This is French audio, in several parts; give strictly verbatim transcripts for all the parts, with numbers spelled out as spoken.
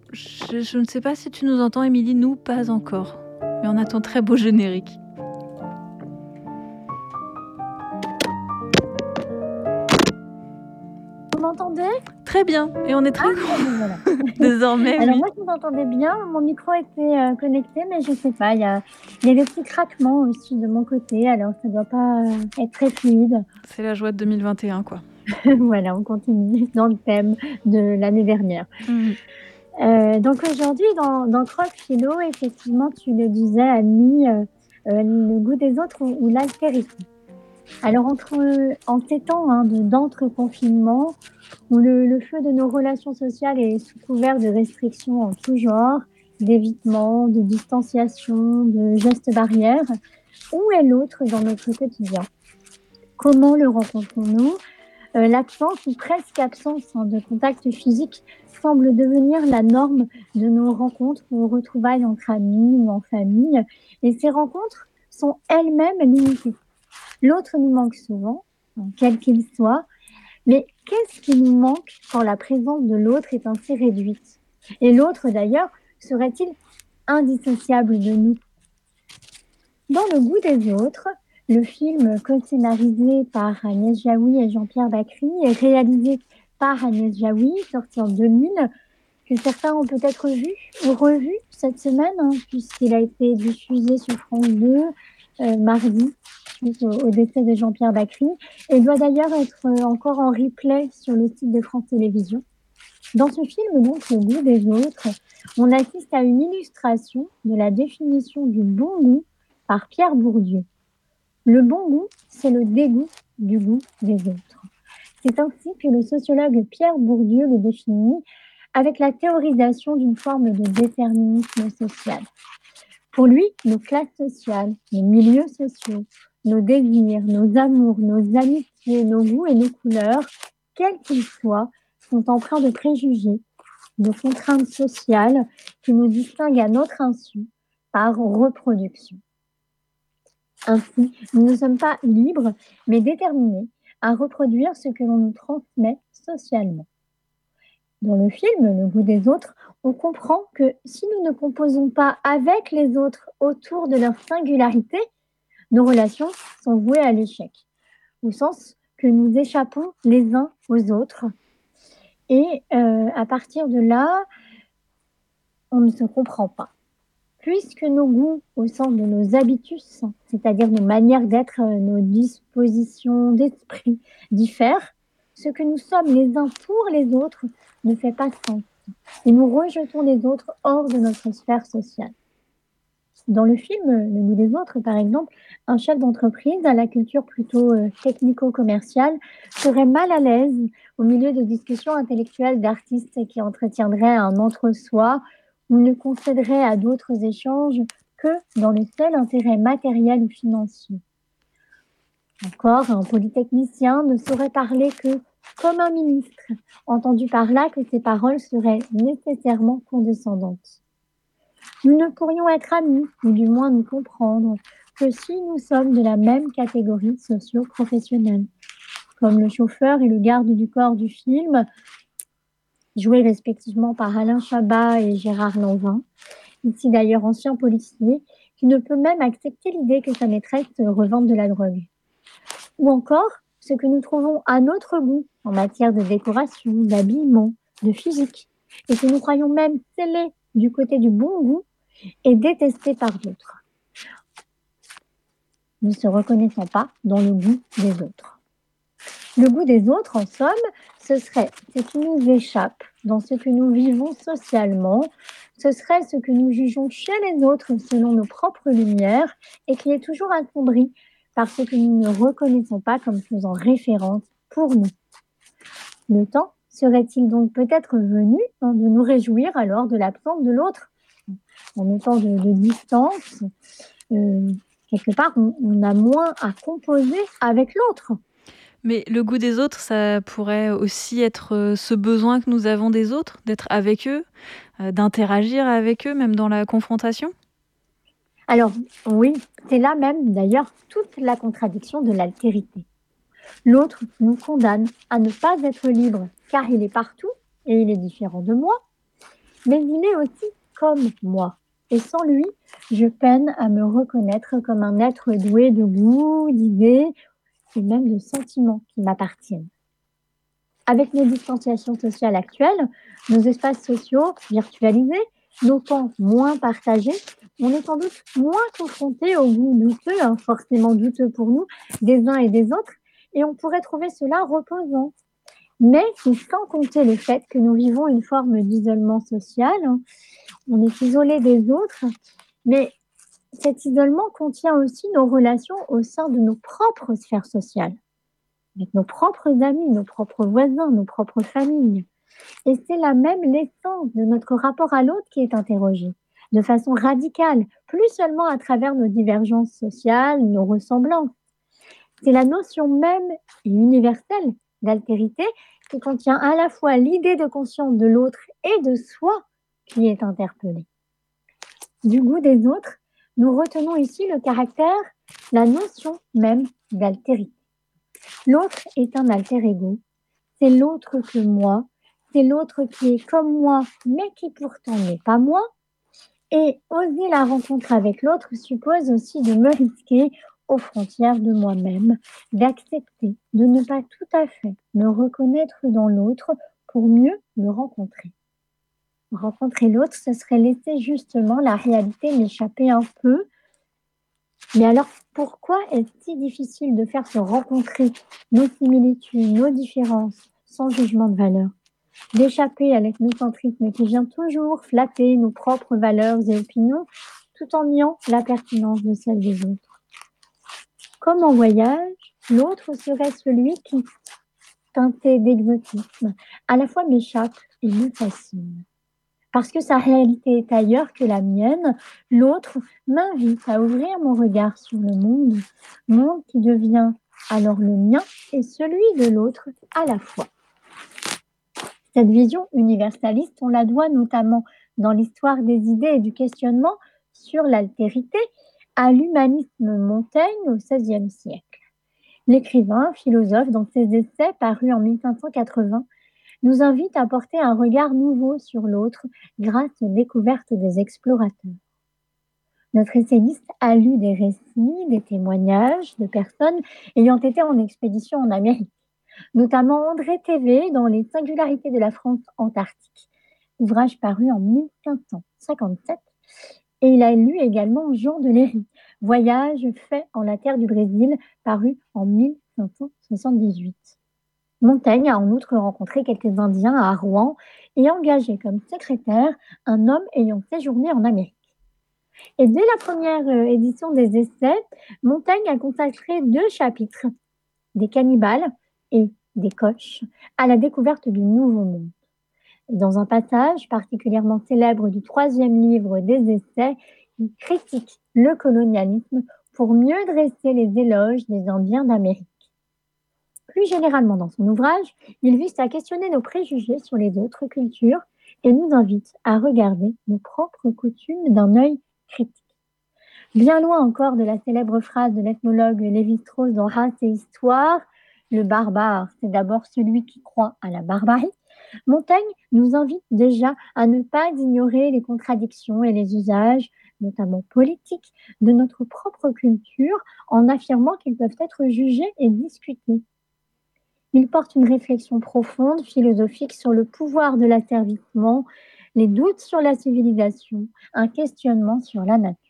Je je ne sais pas si tu nous entends, Émilie, nous, pas encore. Mais on a ton très beau générique. Vous m'entendez? Très bien et on est très Ah, bon voilà. désormais, Alors oui. moi, je vous entendais bien, mon micro était, heu, connecté, mais je sais pas, il y a il y a des petits craquements aussi de mon côté, alors ça doit pas, heu, être très fluide. C'est la joie de deux mille vingt et un, quoi. Voilà, on continue dans le thème de l'année dernière. Mmh mh. Heu, donc aujourd'hui, dans dans Croque Philo, effectivement, tu le disais, Annie, heu heu, le goût des autres ou ou l'altérité. Alors entre, heu, en ces temps, hein, de d'entre-confinement, où le le feu de nos relations sociales est sous couvert de restrictions en tout genre, d'évitement, de distanciation, de gestes barrières, où est l'autre dans notre quotidien? Comment le rencontrons-nous? Heu, l'absence ou presque absence, hein, de contact physique semble devenir la norme de nos rencontres ou retrouvailles entre amis ou en famille et ces rencontres sont elles-mêmes limitées. L'autre nous manque souvent, hein, quel qu'il soit, mais qu'est-ce qui nous manque quand la présence de l'autre est ainsi réduite? Et l'autre d'ailleurs, serait-il indissociable de nous? Dans Le goût des autres, le film co-scénarisé par Agnès Jaoui et Jean-Pierre Bacri et réalisé par Agnès Jaoui, sorti en deux mille, que certains ont peut-être vu ou revu cette semaine, hein, puisqu'il a été diffusé sur France deux, heu, mardi, suite au au décès de Jean-Pierre Bacri et doit d'ailleurs être, heu, encore en replay sur le site de France Télévisions. Dans ce film donc, Le goût des autres, on assiste à une illustration de la définition du bon goût par Pierre Bourdieu. Le bon goût, c'est le dégoût du goût des autres. C'est ainsi que le sociologue Pierre Bourdieu le définit avec la théorisation d'une forme de déterminisme social. Pour lui, nos classes sociales, nos milieux sociaux, nos désirs, nos amours, nos amitiés, nos goûts et nos couleurs, quels qu'ils soient, sont empreints de préjugés, de contraintes sociales qui nous distinguent à notre insu par reproduction. Ainsi, nous ne sommes pas libres, mais déterminés à reproduire ce que l'on nous transmet socialement. Dans le film Le goût des autres, on comprend que si nous ne composons pas avec les autres autour de leur singularité, nos relations sont vouées à l'échec, au sens que nous échappons les uns aux autres. Et euh, à partir de là, on ne se comprend pas. Puisque nos goûts, au sens de nos habitus, c'est-à-dire nos manières d'être, nos dispositions d'esprit diffèrent, ce que nous sommes les uns pour les autres ne fait pas sens. Et nous rejetons les autres hors de notre sphère sociale. Dans le film Le goût des autres, par exemple, un chef d'entreprise à la culture plutôt euh, technico-commerciale serait mal à l'aise au milieu de discussions intellectuelles d'artistes qui entretiendraient un entre-soi ou ne concéderait à d'autres échanges que dans le seul intérêt matériel ou financier. Encore, un polytechnicien ne saurait parler que comme un ministre, entendu par là que ses paroles seraient nécessairement condescendantes. Nous ne pourrions être amis, ou du moins nous comprendre, que si nous sommes de la même catégorie socio-professionnelle, comme le chauffeur et le garde du corps du film, joués respectivement par Alain Chabat et Gérard Lanvin, ici d'ailleurs ancien policier, qui ne peut même accepter l'idée que sa maîtresse revende de la drogue. Ou encore, ce que nous trouvons à notre goût en matière de décoration, d'habillement, de physique, et que nous croyons même scellés du côté du bon goût et détestés par d'autres, ne se reconnaissant pas dans le goût des autres. Le goût des autres, en somme, ce serait ce qui nous échappe dans ce que nous vivons socialement, ce serait ce que nous jugeons chez les autres selon nos propres lumières et qui est toujours assombri par ce que nous ne reconnaissons pas comme faisant référence pour nous. Le temps serait-il donc peut-être venu, hein, de nous réjouir alors de l'absence de l'autre? En étant de, de distance, euh, quelque part, on, on a moins à composer avec l'autre. Mais le goût des autres, ça pourrait aussi être euh, ce besoin que nous avons des autres, d'être avec eux, euh, d'interagir avec eux, même dans la confrontation. Alors oui, c'est là même d'ailleurs toute la contradiction de l'altérité. L'autre nous condamne à ne pas être libre car il est partout et il est différent de moi. mais il est aussi comme moi. Et sans lui, je peine à me reconnaître comme un être doué de goût, d'idées et même de sentiments qui m'appartiennent. Avec nos distanciations sociales actuelles, nos espaces sociaux virtualisés, nos temps moins partagés, on est sans doute moins confrontés au goût douteux, hein, forcément douteux pour nous, des uns et des autres, et on pourrait trouver cela reposant. Mais c'est sans compter le fait que nous vivons une forme d'isolement social, hein. On est isolé des autres, mais cet isolement contient aussi nos relations au sein de nos propres sphères sociales, avec nos propres amis, nos propres voisins, nos propres familles. Et c'est là même l'essence de notre rapport à l'autre qui est interrogée, de façon radicale, plus seulement à travers nos divergences sociales, nos ressemblances. C'est la notion même et universelle d'altérité qui contient à la fois l'idée de conscience de l'autre et de soi qui est interpellée. Du goût des autres, nous retenons ici le caractère, la notion même d'altérité. L'autre est un alter ego, c'est l'autre que moi, c'est l'autre qui est comme moi, mais qui pourtant n'est pas moi. Et oser la rencontre avec l'autre suppose aussi de me risquer aux frontières de moi-même, d'accepter de ne pas tout à fait me reconnaître dans l'autre pour mieux le rencontrer. Rencontrer l'autre, ce serait laisser justement la réalité m'échapper un peu. Mais alors, pourquoi est-ce si difficile de faire se rencontrer nos similitudes, nos différences, sans jugement de valeur? D'échapper à l'ethnocentrisme qui vient toujours flatter nos propres valeurs et opinions, tout en niant la pertinence de celles des autres. Comme en voyage, l'autre serait celui qui, teinté d'exotisme, à la fois m'échappe et me fascine. Parce que sa réalité est ailleurs que la mienne, l'autre m'invite à ouvrir mon regard sur le monde, monde qui devient alors le mien et celui de l'autre à la fois. Cette vision universaliste, on la doit notamment dans l'histoire des idées et du questionnement sur l'altérité à l'humanisme Montaigne au seizième siècle. L'écrivain, philosophe, dans ses essais parus en mille cinq cent quatre-vingts, nous invite à porter un regard nouveau sur l'autre grâce aux découvertes des explorateurs. Notre essayiste a lu des récits, des témoignages de personnes ayant été en expédition en Amérique, notamment André Tévé dans Les singularités de la France antarctique, ouvrage paru en mille cinq cent cinquante-sept, et il a lu également Jean de Léry, Voyage fait en la terre du Brésil, paru en mille cinq cent soixante-dix-huit. Montaigne a en outre rencontré quelques Indiens à Rouen et engagé comme secrétaire un homme ayant séjourné en Amérique. Et dès la première édition des essais, Montaigne a consacré deux chapitres, des cannibales et des coches, à la découverte du Nouveau Monde. Dans un passage particulièrement célèbre du troisième livre des essais, il critique le colonialisme pour mieux dresser les éloges des Indiens d'Amérique. Plus généralement dans son ouvrage, il vise à questionner nos préjugés sur les autres cultures et nous invite à regarder nos propres coutumes d'un œil critique. Bien loin encore de la célèbre phrase de l'ethnologue Lévi-Strauss dans Race et Histoire, « Le barbare, c'est d'abord celui qui croit à la barbarie », Montaigne nous invite déjà à ne pas ignorer les contradictions et les usages, notamment politiques, de notre propre culture en affirmant qu'ils peuvent être jugés et discutés. Il porte une réflexion profonde, philosophique, sur le pouvoir de l'asservissement, les doutes sur la civilisation, un questionnement sur la nature.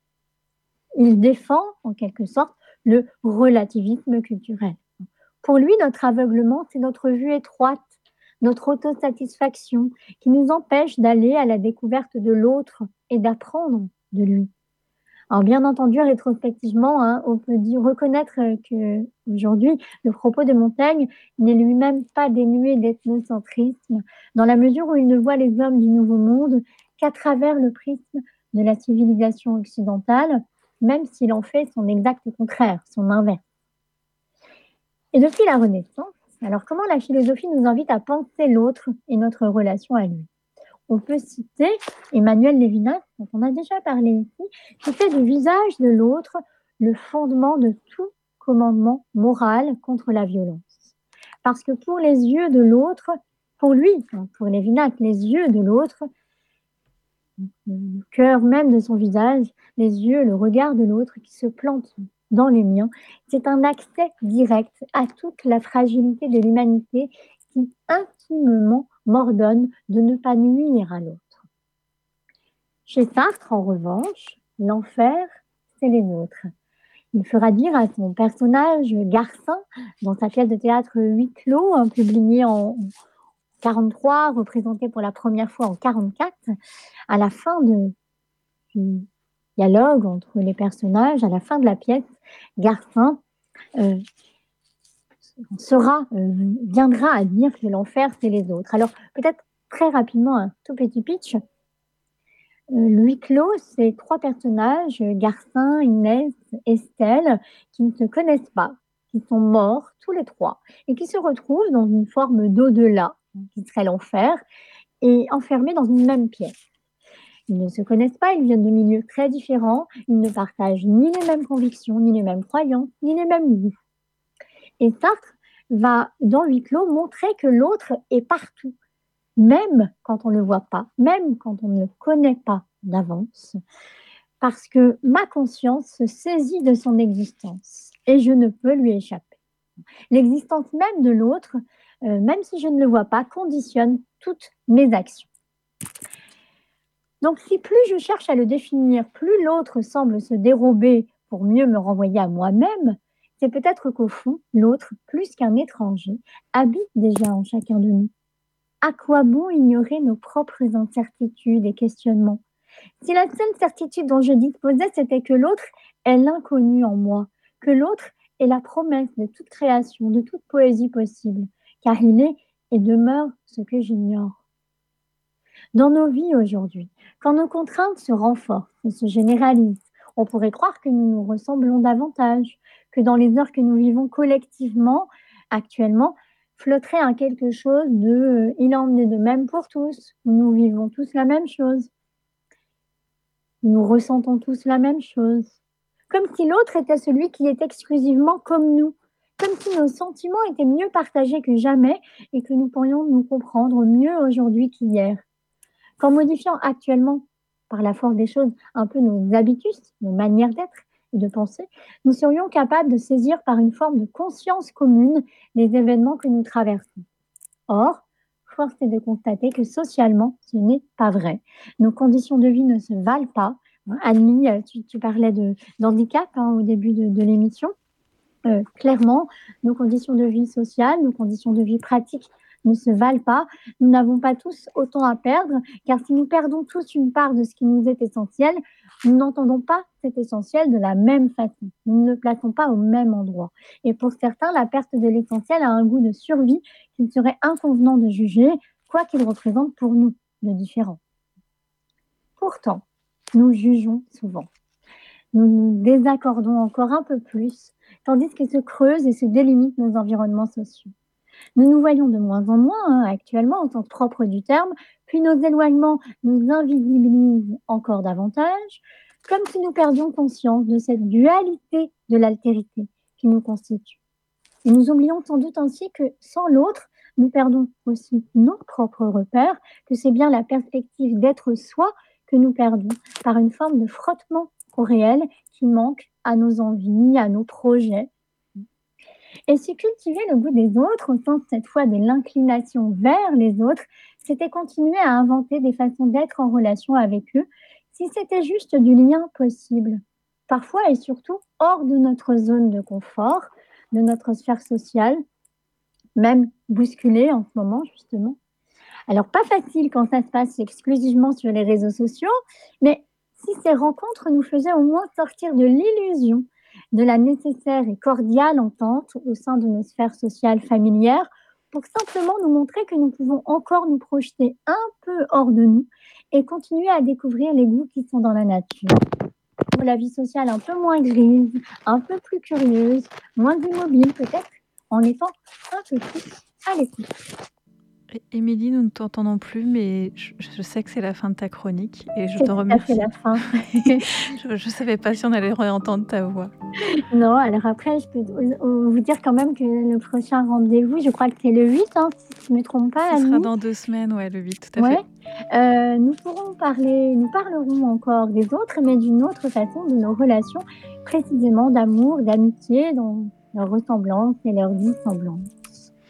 Il défend, en quelque sorte, le relativisme culturel. Pour lui, notre aveuglement, c'est notre vue étroite, notre autosatisfaction, qui nous empêche d'aller à la découverte de l'autre et d'apprendre de lui. Alors bien entendu, rétrospectivement, hein, on peut dire, reconnaître qu'aujourd'hui, le propos de Montaigne n'est lui-même pas dénué d'ethnocentrisme, dans la mesure où il ne voit les hommes du Nouveau Monde qu'à travers le prisme de la civilisation occidentale, même s'il en fait son exact contraire, son inverse. Et depuis la Renaissance, alors comment la philosophie nous invite à penser l'autre et notre relation à lui? On peut citer Emmanuel Lévinas, dont on a déjà parlé ici, qui fait du visage de l'autre le fondement de tout commandement moral contre la violence. Parce que pour les yeux de l'autre, pour lui, pour Lévinas, les yeux de l'autre, le le cœur même de son visage, les yeux, le regard de l'autre qui se plante dans les miens. C'est un accès direct à toute la fragilité de l'humanité qui intimement m'ordonne de ne pas nuire à l'autre. Chez Sartre, en revanche, l'enfer, c'est les autres. Il fera dire à son personnage Garcin, dans sa pièce de théâtre Huis clos, hein, publiée en quarante-trois, représentée pour la première fois en quarante-quatre, à la fin de, du dialogue entre les personnages, à la fin de la pièce, Garcin euh, sera, euh, viendra à dire que l'enfer, c'est les autres. Alors, peut-être très rapidement, un tout petit pitch. Euh, le huis clos, c'est trois personnages, Garcin, Inès, Estelle, qui ne se connaissent pas, qui sont morts tous les trois, et qui se retrouvent dans une forme d'au-delà, qui serait l'enfer, et enfermés dans une même pièce. Ils ne se connaissent pas, ils viennent de milieux très différents, ils ne partagent ni les mêmes convictions, ni les mêmes croyances, ni les mêmes goûts. Et Sartre va, dans huis clos, montrer que l'autre est partout, même quand on ne le voit pas, même quand on ne le connaît pas d'avance, parce que ma conscience se saisit de son existence et je ne peux lui échapper. L'existence même de l'autre, euh, même si je ne le vois pas, conditionne toutes mes actions. Donc si plus je cherche à le définir, plus l'autre semble se dérober pour mieux me renvoyer à moi-même, c'est peut-être qu'au fond, l'autre, plus qu'un étranger, habite déjà en chacun de nous. À quoi bon ignorer nos propres incertitudes et questionnements? Si la seule certitude dont je disposais, c'était que l'autre est l'inconnu en moi, que l'autre est la promesse de toute création, de toute poésie possible, car il est et demeure ce que j'ignore. Dans nos vies aujourd'hui, quand nos contraintes se renforcent et se généralisent, on pourrait croire que nous nous ressemblons davantage, que dans les heures que nous vivons collectivement, actuellement, flotterait un quelque chose de euh, il en est de même pour tous, où nous vivons tous la même chose, nous ressentons tous la même chose, comme si l'autre était celui qui est exclusivement comme nous, comme si nos sentiments étaient mieux partagés que jamais et que nous pourrions nous comprendre mieux aujourd'hui qu'hier. Qu'en modifiant actuellement, par la force des choses, un peu nos habitudes, nos manières d'être et de penser, nous serions capables de saisir par une forme de conscience commune les événements que nous traversons. Or, force est de constater que socialement, ce n'est pas vrai. Nos conditions de vie ne se valent pas. Annie, tu, tu parlais de, d'handicap hein, au début de, de l'émission. Euh, clairement, nos conditions de vie sociales, nos conditions de vie pratiques ne se valent pas. Nous n'avons pas tous autant à perdre, car si nous perdons tous une part de ce qui nous est essentiel, nous n'entendons pas cet essentiel de la même façon. Nous ne le plaçons pas au même endroit. Et pour certains, la perte de l'essentiel a un goût de survie qu'il serait inconvenant de juger, quoi qu'il représente pour nous de différent. Pourtant, nous jugeons souvent. Nous nous désaccordons encore un peu plus, tandis que se creusent et se délimitent nos environnements sociaux. Nous nous voyons de moins en moins hein, actuellement en sens propre du terme, puis nos éloignements nous invisibilisent encore davantage, comme si nous perdions conscience de cette dualité de l'altérité qui nous constitue. Et nous oublions sans doute ainsi que sans l'autre, nous perdons aussi nos propres repères, que c'est bien la perspective d'être soi que nous perdons par une forme de frottement au réel qui manque à nos envies, à nos projets. Et si cultiver le goût des autres, au sens cette fois de l'inclination vers les autres, c'était continuer à inventer des façons d'être en relation avec eux, si c'était juste du lien possible, parfois et surtout hors de notre zone de confort, de notre sphère sociale, même bousculée en ce moment justement. Alors pas facile quand ça se passe exclusivement sur les réseaux sociaux, mais si ces rencontres nous faisaient au moins sortir de l'illusion de la nécessaire et cordiale entente au sein de nos sphères sociales familières, pour simplement nous montrer que nous pouvons encore nous projeter un peu hors de nous et continuer à découvrir les goûts qui sont dans la nature. Pour la vie sociale un peu moins grise, un peu plus curieuse, moins immobile peut-être, en étant un peu plus à l'écoute. É Émilie, nous ne t'entendons plus, mais je je sais que c'est la fin de ta chronique et je C'est te tout à fait remercie. la fin. Je je savais pas si on allait réentendre ta voix. Non, alors après, je peux vous heu, vous dire quand même que le prochain rendez-vous, je crois que c'est le huit, hein, si je me trompe pas, Ce la sera nuit? dans deux semaines, ouais, le huit, tout à Ouais, fait. heu, nous pourrons parler nous parlerons encore des autres, mais d'une autre façon, de nos relations, précisément d'amour, d'amitié, dont leurs ressemblances et leurs dissemblances.